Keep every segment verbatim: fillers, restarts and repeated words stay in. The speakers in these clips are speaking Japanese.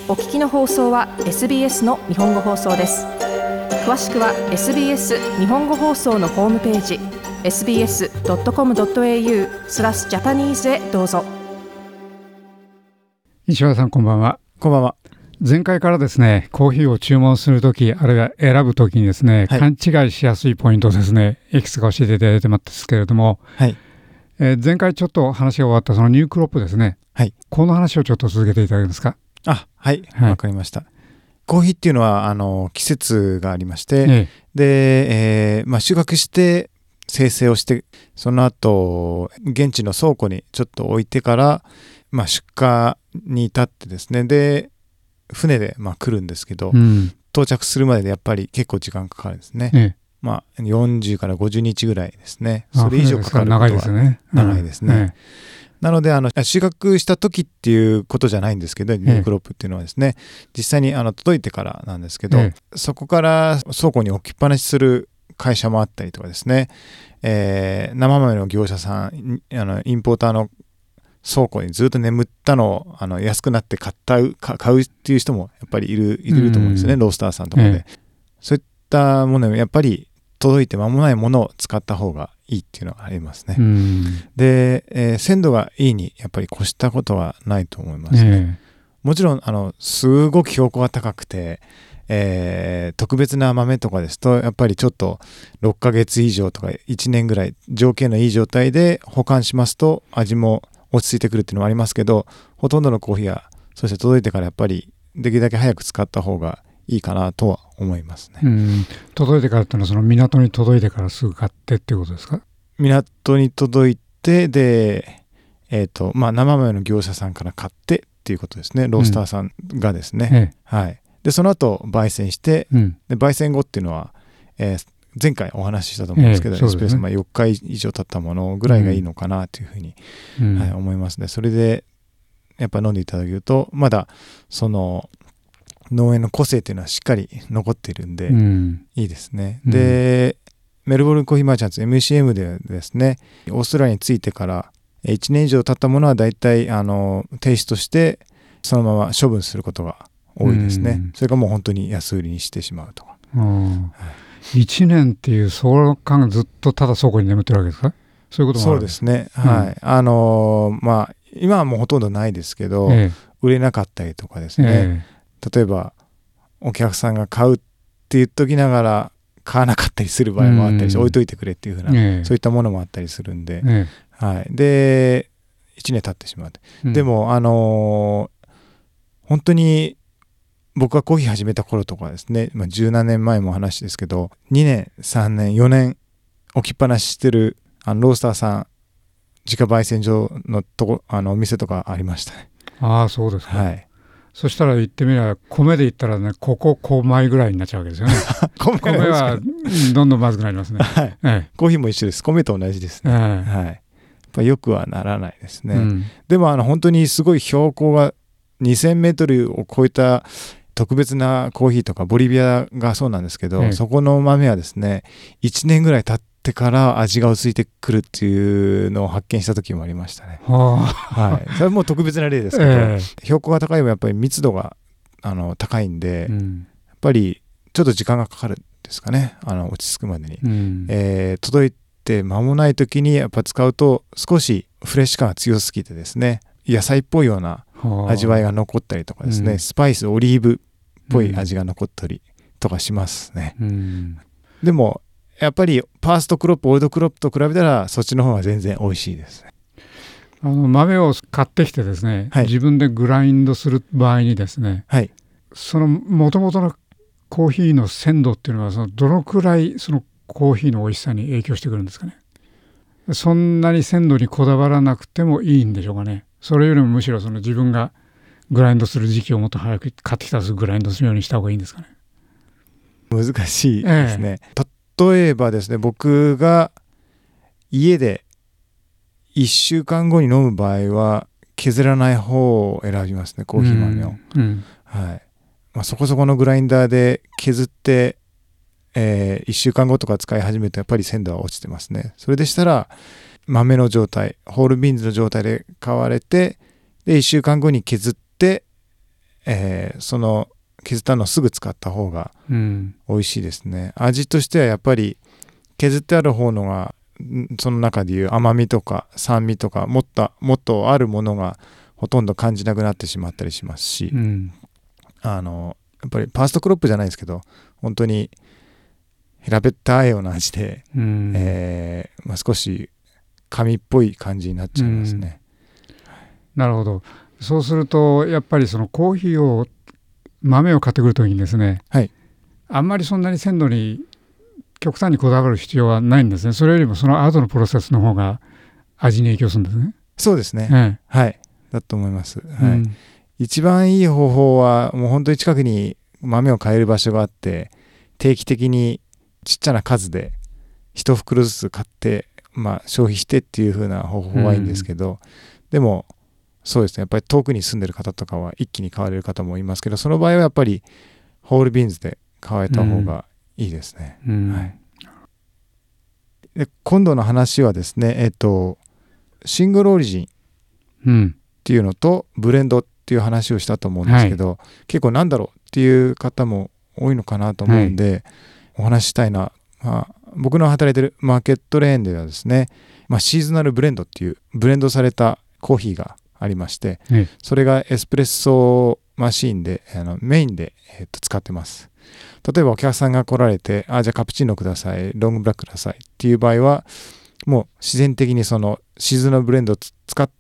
お聞きの放送は エスビーエス の日本語放送です。詳しくは エスビーエス 日本語放送のホームページ エスビーエスドットコムドットエーユー スラスジャパニーズへどうぞ。 石原さん、こんばんは。 こんばんは。 前回からですね、コーヒーを注文するとき、あるいは選ぶときにですね、はい、勘違いしやすいポイントをですね、いくつか教えていただいてますけれども、はい、えー、前回ちょっと話が終わったそのニュークロップですね、はい、この話をちょっと続けていただけますか。 あ、はい、わ、はい、かりました。コーヒーっていうのはあの季節がありまして、ええ、で、えーまあ、収穫して精製をして、その後現地の倉庫にちょっと置いてから、まあ、出荷に至ってですね、で船でまあ来るんですけど、うん、到着するまででやっぱり結構時間かかるんですね、ええ、まあ、よんじゅうからごじゅうにちぐらいですね。それ以上かかることは長いですね。長いですね、うん、ええ、なのであの収穫した時っていうことじゃないんですけど、ニュークロップっていうのはですね、実際にあの届いてからなんですけど、ええ、そこから倉庫に置きっぱなしする会社もあったりとかですね、えー、生豆の業者さん、あのインポーターの倉庫にずっと眠ったのをあの安くなって買った買うっていう人もやっぱりいる、いると思うんですよね、ロースターさんとかで、ええ、そういったものもやっぱり届いて間もないものを使った方がいいっていうのがありますね。で、えー、鮮度がいいにやっぱり越したことはないと思いますね、ええ、もちろんあのすごく標高が高くて、えー、特別な豆とかですとやっぱりちょっとろっかげつ以上とかいちねんぐらい条件のいい状態で保管しますと味も落ち着いてくるっていうのもありますけど、ほとんどのコーヒーはそして届いてからやっぱりできるだけ早く使った方がいいかなとは思いますね。 うん、届いてからっていうのはその港に届いてからすぐ買ってっていうことですか。 港に届いてで、えーとまあ、生豆の業者さんから買ってっていうことですね。ロースターさんがですね、うんええ、はい、でその後焙煎して、うん、で焙煎後っていうのは、えー、前回お話ししたと思うんですけど、ええ、エスプレッソ、まあ、よっか以上経ったものぐらいがいいのかなというふうに、うんはい、思いますね。それでやっぱ飲んでいただけるとまだその農園の個性というのはしっかり残っているんで、うん、いいですね、うん、でメルボルンコーヒーマーチャンツ エムシーエム でですね、オーストラリアに着いてからいちねん以上経ったものはだいたいあのテイストしてそのまま処分することが多いですね、うん、それからもう本当に安売りにしてしまうとか、うんはい、 いちねんっていうその間ずっとただ倉庫に眠ってるわけですか。そういうこともあるんですか。 そうですね、はい、うん、あのまあ今はもうほとんどないですけど、ええ、売れなかったりとかですね、ええ、例えばお客さんが買うって言っときながら買わなかったりする場合もあったりして、うん、置いといてくれっていうふうな、ええ、そういったものもあったりするんで、ええはい、でいちねん経ってしまう、うん、でもあのー、本当に僕がコーヒー始めた頃とかですね、まあ、十何年前も話ですけどにねんさんねんよねん置きっぱなししてるあのロースターさん自家焙煎所のとこあのお店とかありましたね。 ああそうですか、 はい、 そしたら言ってみれば米で言ったらねこここ米ぐらいになっちゃうわけですよね米, 米はどんどんまずくなりますね、 はいええ、コーヒーも一緒です。米と同じですね、ええはい、やっぱよくはならないですね、うん、でもあの本当にすごい標高がにせんメートルを超えた特別なコーヒーとかボリビアがそうなんですけど、ええ、そこの豆はですねいちねんぐらい経ってから味が薄いてくるっていうのを発見した時もありましたね、はあはい、それはもう特別な例ですけど、ええ、標高が高い分やっぱり密度があの高いんで、うん、やっぱりちょっと時間がかかるんですかね、あの落ち着くまでに、うんえー、届いて間もない時にやっぱ使うと少しフレッシュ感が強すぎてですね野菜っぽいような味わいが残ったりとかですね、はあ、スパイスオリーブっぽい味が残ったりとかしますね、うん、でもやっぱりファーストクロップオールドクロップと比べたらそっちの方が全然美味しいですね。 あの豆を買ってきてですね、はい、自分でグラインドする場合にですね、はい、その元々のコーヒーの鮮度っていうのはそのどのくらいそのコーヒーの美味しさに影響してくるんですかね。そんなに鮮度にこだわらなくてもいいんでしょうかね。それよりもむしろその自分がグラインドする時期をもっと早く買ってきたらすぐグラインドするようにした方がいいんですかね。 難しいですね、ええ、例えばですね僕が家でいっしゅうかんごに飲む場合は削らない方を選びますね、コーヒー豆を、うんうんはいまあ、そこそこのグラインダーで削って、えー、いっしゅうかんごとか使い始めるとやっぱり鮮度は落ちてますね。それでしたら豆の状態ホールビーンズの状態で買われてでいっしゅうかんごに削って、 えー、その削ったのをすぐ使った方が美味しいですね、うん、味としてはやっぱり削ってある方のがその中でいう甘みとか酸味とかもっともっとあるものがほとんど感じなくなってしまったりしますし、うん、あのやっぱりファーストクロップじゃないですけど本当に平べったいような味で、うんえーまあ、少し紙っぽい感じになっちゃいますね、 うん、なるほど。そうするとやっぱりそのコーヒーを豆を買ってくるときにですね、はい、あんまりそんなに鮮度に極端にこだわる必要はないんですね。それよりもその後のプロセスの方が味に影響するんですね。 そうですね、ええ、はいだと思います、うんはい、一番いい方法はもう本当に近くに豆を買える場所があって定期的にちっちゃな数で一袋ずつ買って、まあ、消費してっていう風な方法はいいんですけど、うん、でもそうですねやっぱり遠くに住んでる方とかは一気に買われる方もいますけどその場合はやっぱりホールビーンズで買えた方がいいですね、うんはい、で今度の話はですねえっとシングルオリジンっていうのとブレンドっていう話をしたと思うんですけど、はい、結構なんだろうっていう方も多いのかなと思うんで、はい、お話ししたいな、まあ、僕の働いてるマーケットレーンではですね、まあ、シーズナルブレンドっていうブレンドされたコーヒーがありまして、はい、それがエスプレッソマシーンであのメインで、えー、と使ってます。例えばお客さんが来られてあじゃあカプチーノくださいロングブラックくださいっていう場合はもう自然的にそのシーズナルブレンドを使った、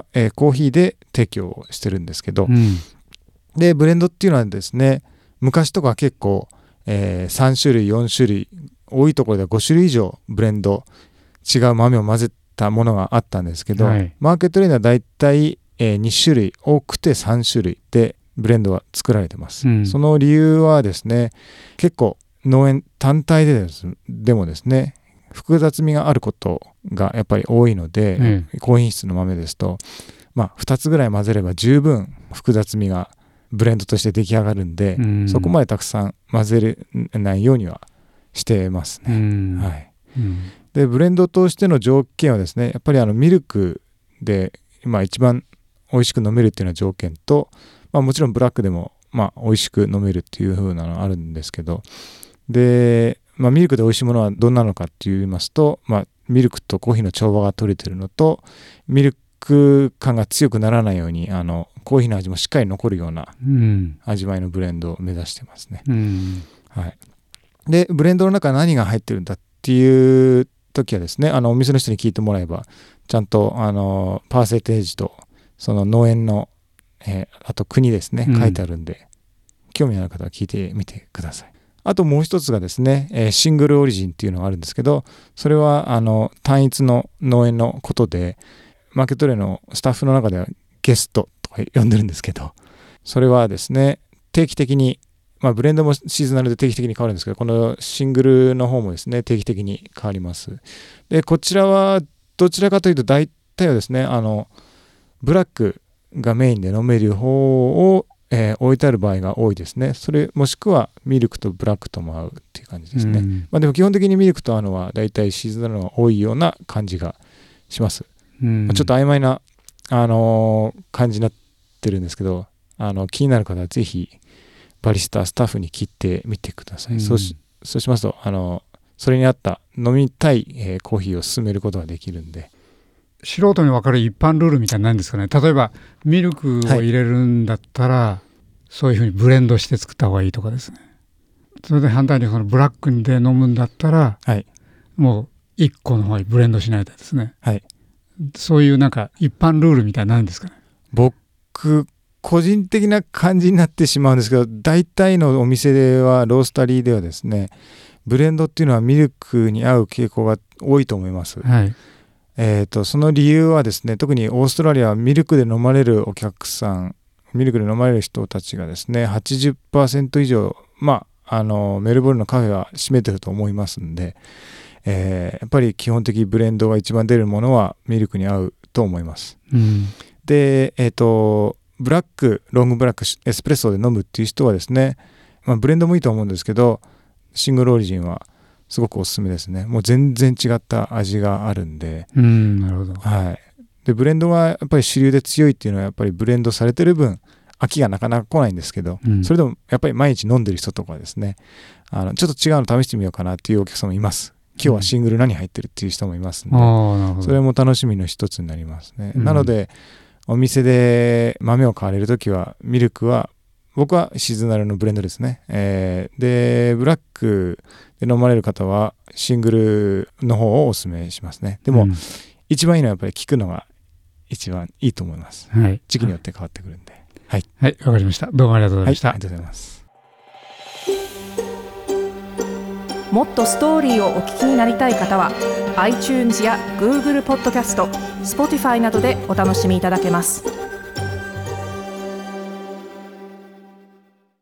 えー、コーヒーで提供してるんですけど、うん、でブレンドっていうのはですね昔とか結構、えー、さん種類よん種類多いところではご種類以上ブレンド違う豆を混ぜたものがあったんですけど、はい、マーケットレーンではだいたい、えー、に種類多くてさん種類でブレンドは作られてます、うん、その理由はですね結構農園単体でです、でもですね複雑味があることがやっぱり多いので、うん、高品質の豆ですと、まあ、ふたつぐらい混ぜれば十分複雑味がブレンドとして出来上がるんで、うん、そこまでたくさん混ぜないようにはしてますね、うんはいうん、でブレンドとしての条件はですねやっぱりあのミルクで今一番美味しく飲めるっていうような条件と、まあ、もちろんブラックでもまあ美味しく飲めるっていう風なのがあるんですけどで、まあ、ミルクで美味しいものはどんなのかって言いますと、まあ、ミルクとコーヒーの調和が取れてるのとミルク感が強くならないようにあのコーヒーの味もしっかり残るような味わいのブレンドを目指してますね、うんはい、でブレンドの中に何が入ってるんだっていう時はですねあのお店の人に聞いてもらえばちゃんとあのパーセンテージとその農園の、えー、あと国ですね書いてあるんで、うん、興味のある方は聞いてみてください。あともう一つがですね、えー、シングルオリジンっていうのがあるんですけどそれはあの単一の農園のことでマーケットレーのスタッフの中ではゲストとか呼んでるんですけどそれはですね定期的に、まあ、ブレンドもシーズナルで定期的に変わるんですけどこのシングルの方もですね定期的に変わります。でこちらはどちらかというと大体はですねあのブラックがメインで飲める方を、えー、置いてある場合が多いですね。それもしくはミルクとブラックとも合うっていう感じですね、うんまあ、でも基本的にミルクと合うのは大体シーズナルが多いような感じがします、うんまあ、ちょっと曖昧な、あのー、感じになってるんですけどあの気になる方はぜひバリスタスタッフに聞いてみてください、うん、そうし、そうしますとあのそれに合った飲みたい、えー、コーヒーを勧めることができるんで素人に分かる一般ルールみたいなのないんですかね。例えばミルクを入れるんだったら、はい、そういうふうにブレンドして作った方がいいとかですね。それで反対にそのブラックで飲むんだったら、はい、もういっこの方にブレンドしないとですね、はい、そういうなんか一般ルールみたいなのないんですかね。 僕個人的な感じになってしまうんですけど大体のお店ではロースタリーではですねブレンドっていうのはミルクに合う傾向が多いと思います、はいえー、とその理由はですね特にオーストラリアはミルクで飲まれるお客さんミルクで飲まれる人たちがですね はちじゅっパーセント 以上まああのメルボルンのカフェは占めてると思いますんで、えー、やっぱり基本的ブレンドが一番出るものはミルクに合うと思います、うん、でえっ、ー、とブラックロングブラックエスプレッソで飲むっていう人はですね、まあ、ブレンドもいいと思うんですけどシングルオリジンはすごくおすすめですね。もう全然違った味があるんで、 うん、なるほど。 はい。でブレンドがやっぱり主流で強いっていうのはやっぱりブレンドされてる分飽きがなかなか来ないんですけど、うん、それでもやっぱり毎日飲んでる人とかですね、あのちょっと違うの試してみようかなっていうお客様もいます。今日はシングル何入ってるっていう人もいますので、うん、それも楽しみの一つになりますね、うん、なのでお店で豆を買われるときはミルクは僕はシズナルのブレンドですね、えー、でブラックで飲まれる方はシングルの方をお勧めしますね。でも、うん、一番いいのはやっぱり聞くのが一番いいと思います、はい、時期によって変わってくるんで。はい、 はい、わかりました。どうもありがとうございました、 はい、ありがとうございます。 もっとストーリーをお聞きになりたい方は iTunes や Google ポッドキャスト、Spotify などでお楽しみいただけます。